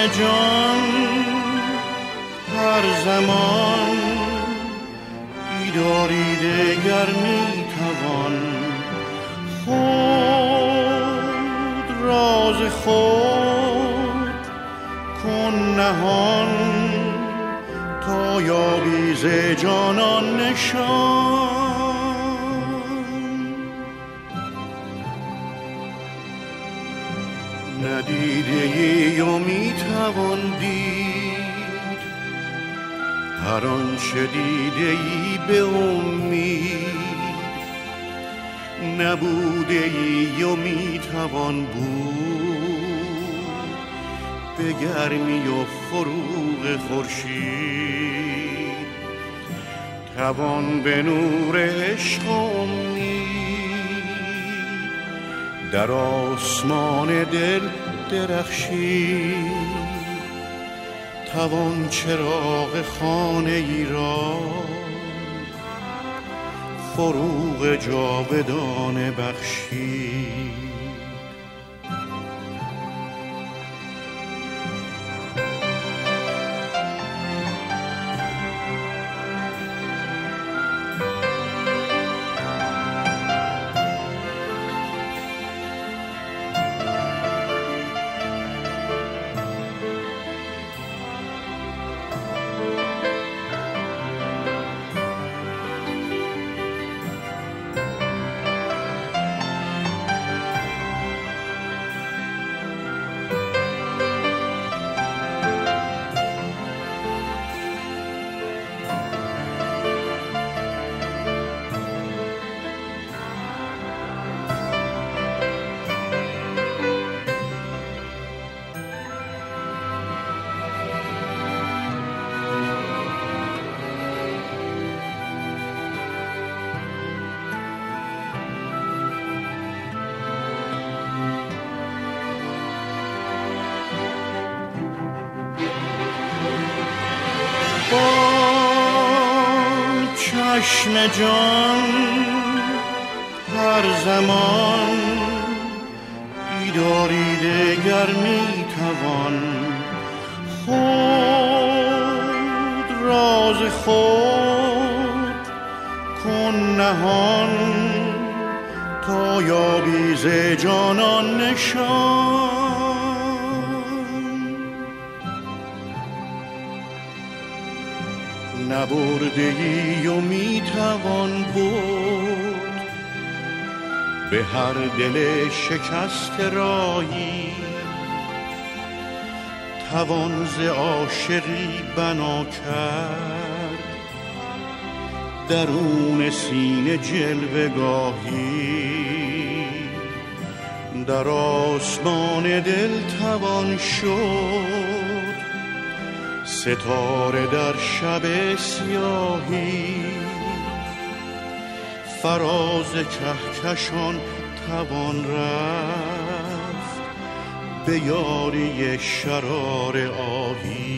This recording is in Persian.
جان هر زمان دیداری دگر میتوان خود راز خود کن نهان تا یابی ز جانان نشان. ندیده ای و میتوان دید هر آنچه دیده ای به امید، نبوده ای و میتوان بود به گرمی و فروغ خورشید. توان به نور عشق امید در آسمان دل درخشید. توان چراغ خانه ای را فروغ جاودانه بخشید. چشم جان هر زمان دیداری دگر میتوان خود راز خود کن نهان تا یابی ز جانان نشان. نبرده ای و میتوان بود به هر دل شکست راهی. توان ز عاشقی بنا کرد درون سینه جلوه گاهی. در آسمان دل توان شد ستاره در شب سیاهی. فراز کهکشان توان رفت به یاری شرار آهی.